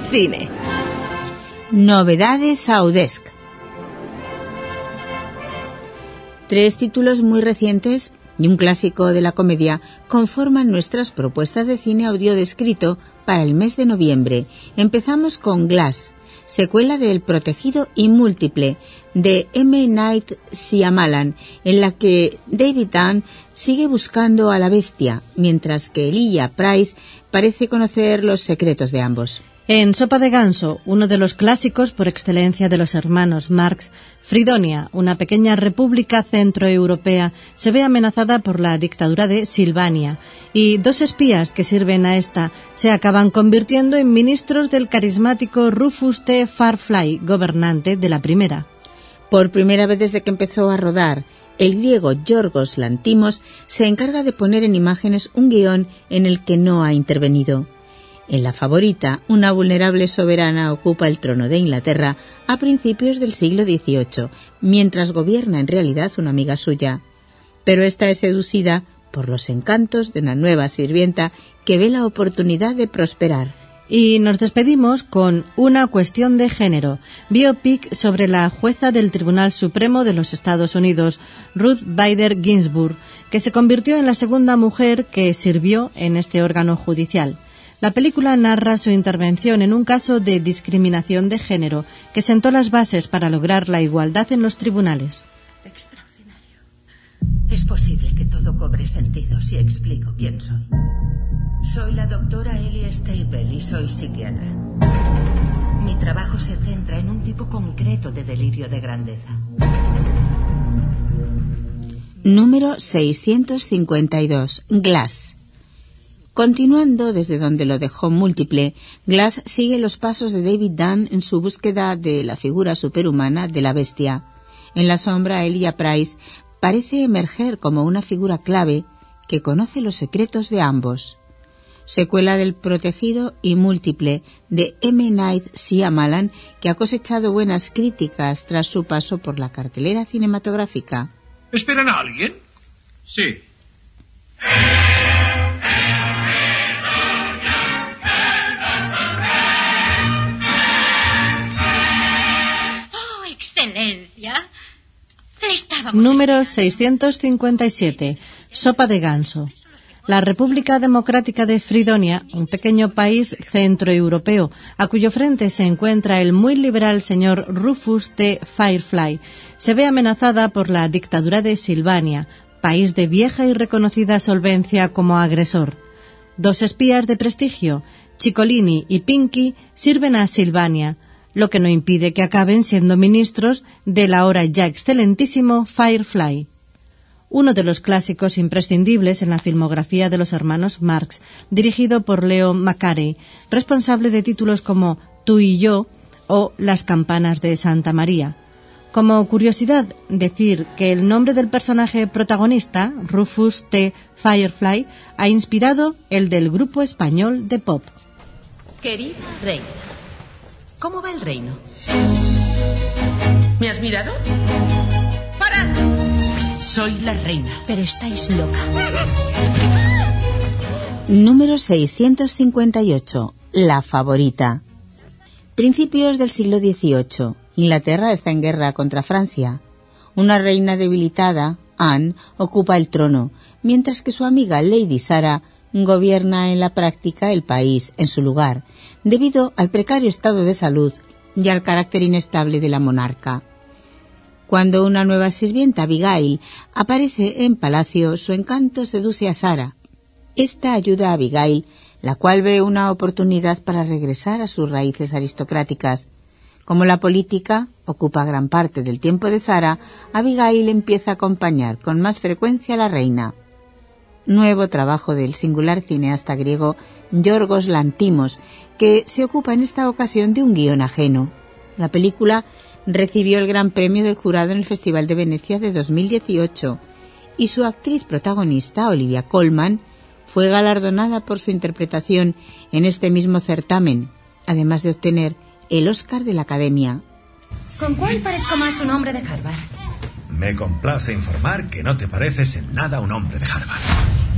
cine. Novedades Audesc. 3 títulos muy recientes y un clásico de la comedia conforman nuestras propuestas de cine audio descrito para el mes de noviembre. Empezamos con Glass, secuela de El Protegido y Múltiple, de M. Night Shyamalan, en la que David Dunn sigue buscando a la bestia, mientras que Elijah Price parece conocer los secretos de ambos. En Sopa de ganso, uno de los clásicos por excelencia de los hermanos Marx, Fridonia, una pequeña república centroeuropea, se ve amenazada por la dictadura de Silvania, y 2 espías que sirven a esta se acaban convirtiendo en ministros del carismático Rufus T. Firefly, gobernante de la primera. Por primera vez desde que empezó a rodar, el griego Yorgos Lanthimos se encarga de poner en imágenes un guión en el que no ha intervenido. En La Favorita, una vulnerable soberana ocupa el trono de Inglaterra a principios del siglo XVIII, mientras gobierna en realidad una amiga suya. Pero esta es seducida por los encantos de una nueva sirvienta que ve la oportunidad de prosperar. Y nos despedimos con Una cuestión de género, biopic sobre la jueza del Tribunal Supremo de los Estados Unidos, Ruth Bader Ginsburg, que se convirtió en la segunda mujer que sirvió en este órgano judicial. La película narra su intervención en un caso de discriminación de género que sentó las bases para lograr la igualdad en los tribunales. Extraordinario. Es posible que todo cobre sentido si explico quién soy. Soy la doctora Ellie Staple y soy psiquiatra. Mi trabajo se centra en un tipo concreto de delirio de grandeza. Número 652. Glass. Continuando desde donde lo dejó Múltiple, Glass sigue los pasos de David Dunn en su búsqueda de la figura superhumana de la bestia. En la sombra, Elijah Price parece emerger como una figura clave que conoce los secretos de ambos. Secuela del Protegido y Múltiple, de M. Night Shyamalan, que ha cosechado buenas críticas tras su paso por la cartelera cinematográfica. ¿Esperan a alguien? Sí. Excelencia. Número 657. Sopa de ganso. La República Democrática de Fridonia, un pequeño país centroeuropeo, a cuyo frente se encuentra el muy liberal señor Rufus T. Firefly, se ve amenazada por la dictadura de Silvania, país de vieja y reconocida solvencia como agresor. 2 espías de prestigio, Ciccolini y Pinky, sirven a Silvania, lo que no impide que acaben siendo ministros del ahora ya excelentísimo Firefly. Uno de los clásicos imprescindibles en la filmografía de los hermanos Marx, dirigido por Leo McCarey, responsable de títulos como Tú y yo o Las campanas de Santa María. Como curiosidad, decir que el nombre del personaje protagonista, Rufus T. Firefly, ha inspirado el del grupo español de pop. Querida reina, ¿cómo va el reino? ¿Me has mirado? ¡Parad! Soy la reina. Pero estáis loca. Número 658. La Favorita. Principios del siglo XVIII. Inglaterra está en guerra contra Francia. Una reina debilitada, Anne, ocupa el trono, mientras que su amiga Lady Sarah gobierna en la práctica el país en su lugar, debido al precario estado de salud y al carácter inestable de la monarca. Cuando una nueva sirvienta, Abigail, aparece en palacio, su encanto seduce a Sarah. Esta ayuda a Abigail, la cual ve una oportunidad para regresar a sus raíces aristocráticas. Como la política ocupa gran parte del tiempo de Sarah, Abigail empieza a acompañar con más frecuencia a la reina. Nuevo trabajo del singular cineasta griego Yorgos Lanthimos, que se ocupa en esta ocasión de un guión ajeno. La película recibió el Gran Premio del Jurado en el Festival de Venecia de 2018 y su actriz protagonista, Olivia Colman, fue galardonada por su interpretación en este mismo certamen, además de obtener el Oscar de la Academia. ¿Con cuál parezco más un hombre de Harvard? Me complace informar que no te pareces en nada un hombre de Harvard.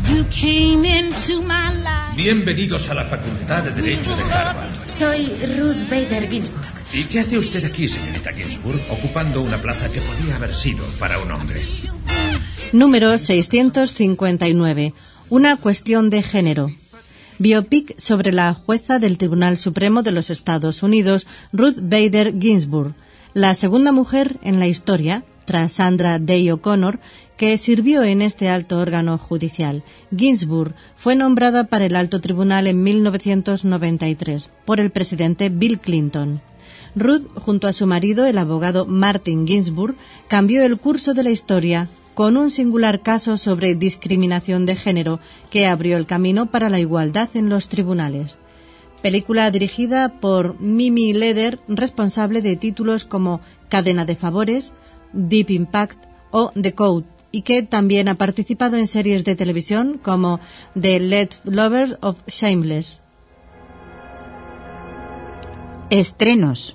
You came into my life. Bienvenidos a la Facultad de Derecho de Harvard. Soy Ruth Bader Ginsburg. ¿Y qué hace usted aquí, señorita Ginsburg, ocupando una plaza que podía haber sido para un hombre? Número 659. Una cuestión de género. Biopic sobre la jueza del Tribunal Supremo de los Estados Unidos, Ruth Bader Ginsburg, la segunda mujer en la historia, tras Sandra Day O'Connor, que sirvió en este alto órgano judicial. Ginsburg fue nombrada para el alto tribunal en 1993 por el presidente Bill Clinton. Ruth, junto a su marido, el abogado Martin Ginsburg, cambió el curso de la historia con un singular caso sobre discriminación de género que abrió el camino para la igualdad en los tribunales. Película dirigida por Mimi Leder, responsable de títulos como Cadena de Favores, Deep Impact o The Code, y que también ha participado en series de televisión como The Leftovers of Shameless. Estrenos.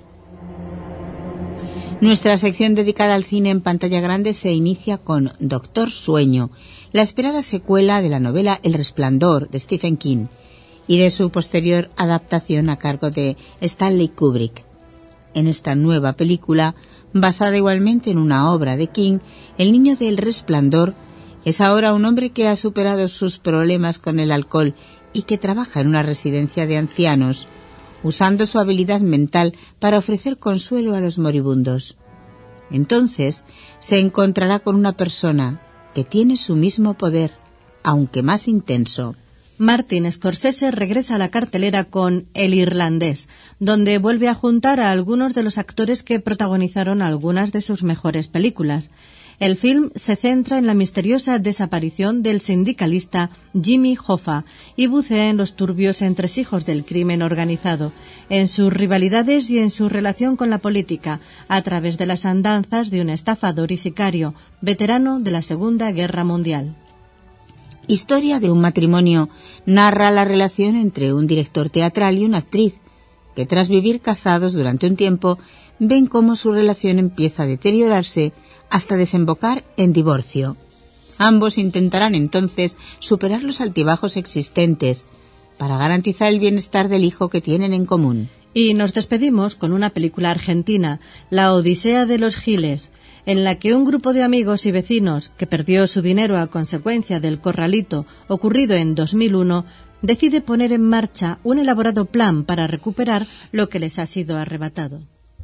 Nuestra sección dedicada al cine en pantalla grande se inicia con Doctor Sueño, la esperada secuela de la novela El Resplandor de Stephen King y de su posterior adaptación a cargo de Stanley Kubrick. En esta nueva película, basada igualmente en una obra de King, el niño del Resplandor es ahora un hombre que ha superado sus problemas con el alcohol y que trabaja en una residencia de ancianos, usando su habilidad mental para ofrecer consuelo a los moribundos. Entonces se encontrará con una persona que tiene su mismo poder, aunque más intenso. Martin Scorsese regresa a la cartelera con El Irlandés, donde vuelve a juntar a algunos de los actores que protagonizaron algunas de sus mejores películas. El film se centra en la misteriosa desaparición del sindicalista Jimmy Hoffa y bucea en los turbios entresijos del crimen organizado, en sus rivalidades y en su relación con la política, a través de las andanzas de un estafador y sicario, veterano de la Segunda Guerra Mundial. Historia de un matrimonio narra la relación entre un director teatral y una actriz, que tras vivir casados durante un tiempo, ven cómo su relación empieza a deteriorarse hasta desembocar en divorcio. Ambos intentarán entonces superar los altibajos existentes para garantizar el bienestar del hijo que tienen en común. Y nos despedimos con una película argentina, La Odisea de los Giles, en la que un grupo de amigos y vecinos que perdió su dinero a consecuencia del corralito ocurrido en 2001 decide poner en marcha un elaborado plan para recuperar lo que les ha sido arrebatado.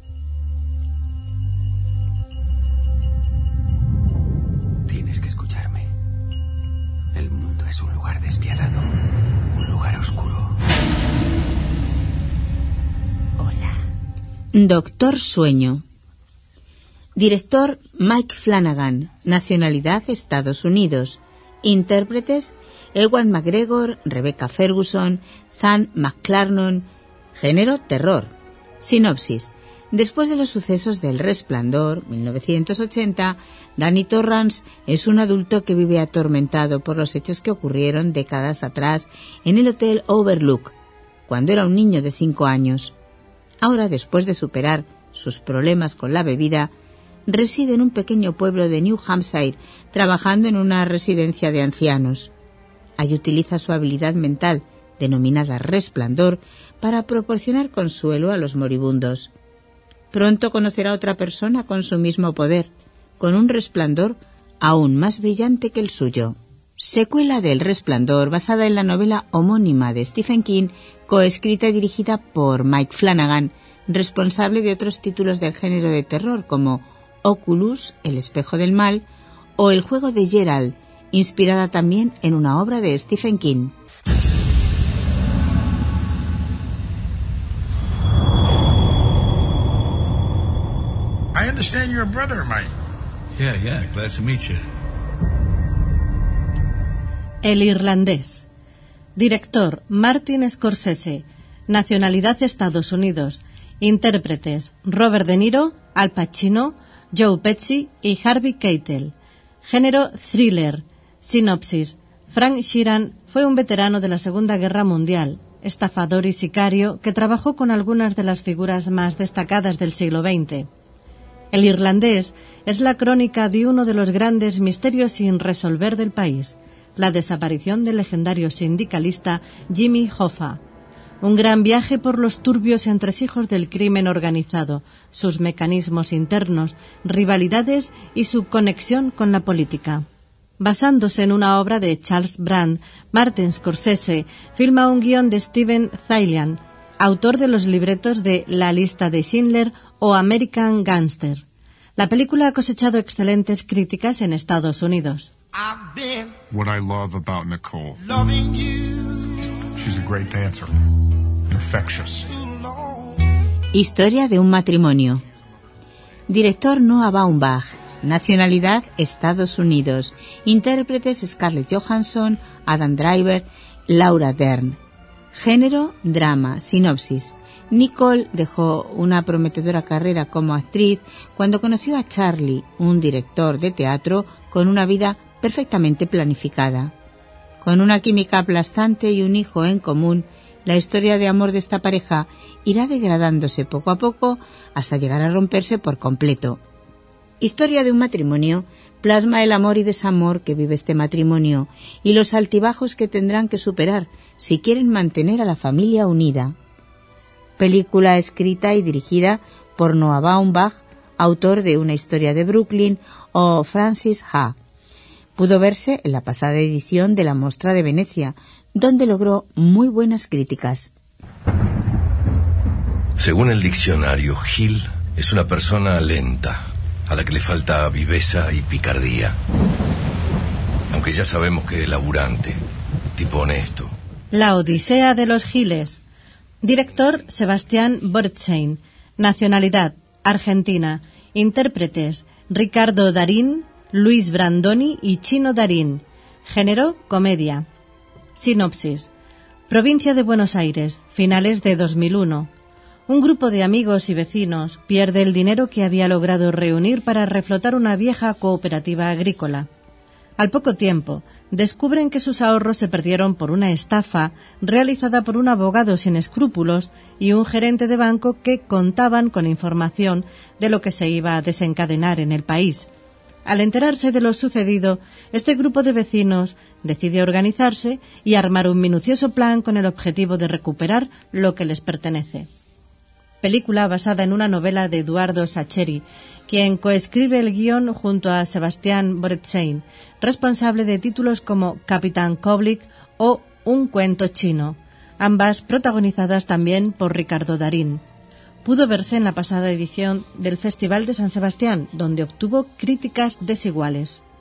Tienes que escucharme. El mundo es un lugar despiadado, un lugar oscuro. Hola. Doctor Sueño. Director Mike Flanagan. Nacionalidad Estados Unidos. Intérpretes Ewan McGregor, Rebecca Ferguson, Zan McClarnon. Género terror. Sinopsis. Después de los sucesos del Resplandor, 1980, Danny Torrance es un adulto que vive atormentado por los hechos que ocurrieron décadas atrás en el Hotel Overlook, cuando era un niño de 5 años. Ahora, después de superar sus problemas con la bebida, reside en un pequeño pueblo de New Hampshire, trabajando en una residencia de ancianos. Allí utiliza su habilidad mental, denominada Resplandor, para proporcionar consuelo a los moribundos. Pronto conocerá a otra persona con su mismo poder, con un resplandor aún más brillante que el suyo. Secuela del Resplandor, basada en la novela homónima de Stephen King, coescrita y dirigida por Mike Flanagan, responsable de otros títulos del género de terror como Oculus, El espejo del mal, o El juego de Gerald, inspirada también en una obra de Stephen King. I understand you're a brother, Mike. Yeah, glad to meet you. El Irlandés. Director Martin Scorsese. Nacionalidad Estados Unidos. Intérpretes Robert De Niro, Al Pacino, Joe Pesci y Harvey Keitel. Género thriller. Sinopsis. Frank Sheeran fue un veterano de la Segunda Guerra Mundial, estafador y sicario que trabajó con algunas de las figuras más destacadas del siglo XX. El Irlandés es la crónica de uno de los grandes misterios sin resolver del país. la desaparición del legendario sindicalista Jimmy Hoffa. Un gran viaje por los turbios entresijos del crimen organizado, sus mecanismos internos, rivalidades y su conexión con la política. Basándose en una obra de Charles Brand, Martin Scorsese filma un guión de Steven Zaillian, autor de los libretos de La lista de Schindler o American Gangster. La película ha cosechado excelentes críticas en Estados Unidos. What I love about Nicole. She's a great dancer. Infectious. Historia de un matrimonio. Director Noah Baumbach. Nacionalidad Estados Unidos. Intérpretes Scarlett Johansson, Adam Driver, Laura Dern. Género drama. Sinopsis. Nicole dejó una prometedora carrera como actriz cuando conoció a Charlie, un director de teatro con una vida perfectamente planificada. Con una química aplastante y un hijo en común, la historia de amor de esta pareja irá degradándose poco a poco hasta llegar a romperse por completo. Historia de un matrimonio plasma el amor y desamor que vive este matrimonio y los altibajos que tendrán que superar si quieren mantener a la familia unida. Película escrita y dirigida por Noah Baumbach, autor de Una historia de Brooklyn o Francis Ha. Pudo verse en la pasada edición de la Mostra de Venecia, donde logró muy buenas críticas. Según el diccionario, Gil es una persona lenta, a la que le falta viveza y picardía. Aunque ya sabemos que es laburante, tipo honesto. La Odisea de los Giles. Director Sebastián Bordstein. Nacionalidad Argentina. Intérpretes Ricardo Darín, Luis Brandoni y Chino Darín. Género comedia. Sinopsis. Provincia de Buenos Aires, finales de 2001. Un grupo de amigos y vecinos pierde el dinero que había logrado reunir para reflotar una vieja cooperativa agrícola. Al poco tiempo, descubren que sus ahorros se perdieron por una estafa realizada por un abogado sin escrúpulos y un gerente de banco que contaban con información de lo que se iba a desencadenar en el país. Al enterarse de lo sucedido, este grupo de vecinos decide organizarse y armar un minucioso plan con el objetivo de recuperar lo que les pertenece. Película basada en una novela de Eduardo Sacheri, quien coescribe el guión junto a Sebastián Bordstein, responsable de títulos como Capitán Koblik o Un cuento chino, ambas protagonizadas también por Ricardo Darín. Pudo verse en la pasada edición del Festival de San Sebastián, donde obtuvo críticas desiguales.